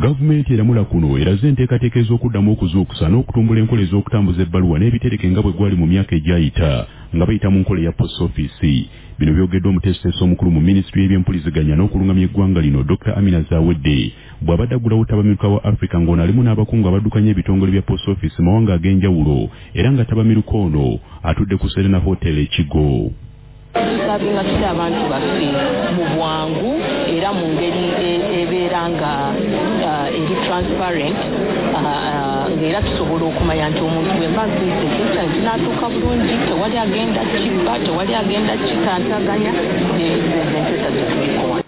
Gavumenti eramula kuno eraze enteekateeka ez'okuddamu okuzuukusa n'okutumbula enkola ez'okutambuza ebbaluwa n'ebitereke nga bwe gwali mu myaka egyayita nga bayita mu nkola ya post office. Bino byogeddwa omuteesiteesi omukulu mu minisitule y'ebyempuliziganya n'okulungamya eggwanga lino Dr. Amina Zawedde bw'abadde aggulawo Tabamiruka wa Africa ng'ono alimu n'abakungu abaddukanya ebitongole bya post office mu mawanga ag'enjawulo era nga Tabamiruka ono atudde ku Serena Hotel e Kigo. Tusabinga tutya abantu baffe mu bwangu era mu ngeri ebeera nga eri transparent ng'era tusobola okumanya nti omuntu bwe mba nzize ekintu kinaatuuka bulungi, tewali agenda kibba, tewali agenda kitantaganya, empisa ze tulikowa.